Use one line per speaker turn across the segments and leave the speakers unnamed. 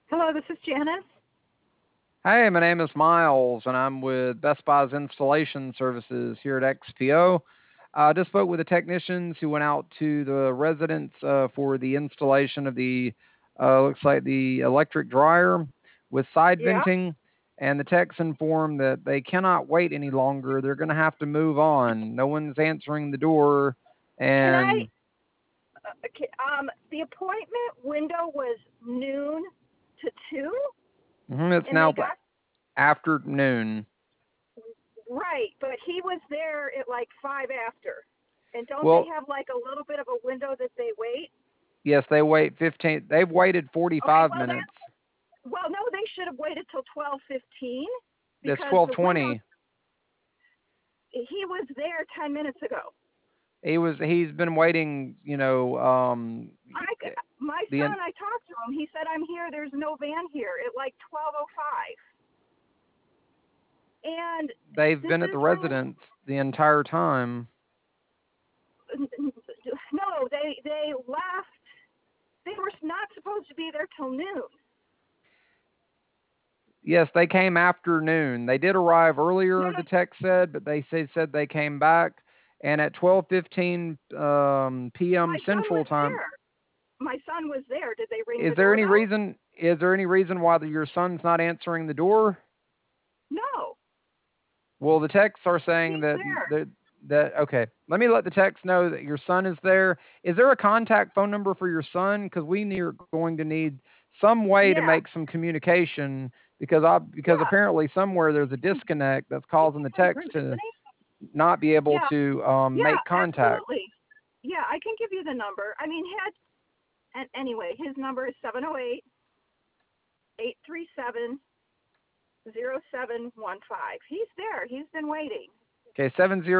Hello, this is Janice.
Hey, my name is Miles, and I'm with Best Buy's installation services here at XPO. I just spoke with the technicians who went out to the residents for the installation of the looks like the electric dryer with side
Yeah.
venting, and the techs informed that they cannot wait any longer. They're going to have to move on. No one's answering the door,
Can I?
and
The appointment window was noon to two,
it's
and they
now
got
afternoon.
right, but he was there at like five after. And don't they
Well,
have like a little bit of a window that they wait?
yes, they wait 15. They've waited
Okay,
45
well
minutes.
no, they should have waited till 12:15
It's
because the window.
12:20.
He was there 10 minutes ago.
He's been waiting,
I my
the
son, I talked to him. He said, "I'm here. There's no van here at like 12:05." And
they've
this
been at the
isn't.
residence the entire time.
No, they left. They were not supposed to be there till noon.
Yes, they came after noon. They did arrive
No,
earlier,
no,
the text said, but said they came back, and at 12:15 p.m.
my son
Central
was
Time.
there. My son was there. Did they ring
Is
the
there any
doorbell?
reason? Is there any reason why your son's not answering the door?
No,
Well, the texts are saying
he's
that
there.
that okay. Let me let the text know that your son is there. Is there a contact phone number for your son? Because are going to need some way to
Yeah,
make some communication because
yeah.
apparently somewhere there's a disconnect that's
He's
causing the
from
text
Grimsby,
to
isn't he?
not be able
Yeah,
to
yeah,
make contact.
absolutely. Yeah, I can give you the number. I mean, anyway, his number is 708-837-0715. He's there. He's been waiting.
Okay,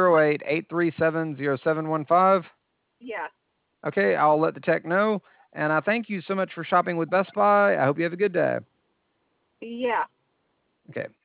708-837-0715.
Yeah,
Okay, I'll let the tech know. And I thank you so much for shopping with Best Buy. I hope you have a good day.
yeah.
Okay.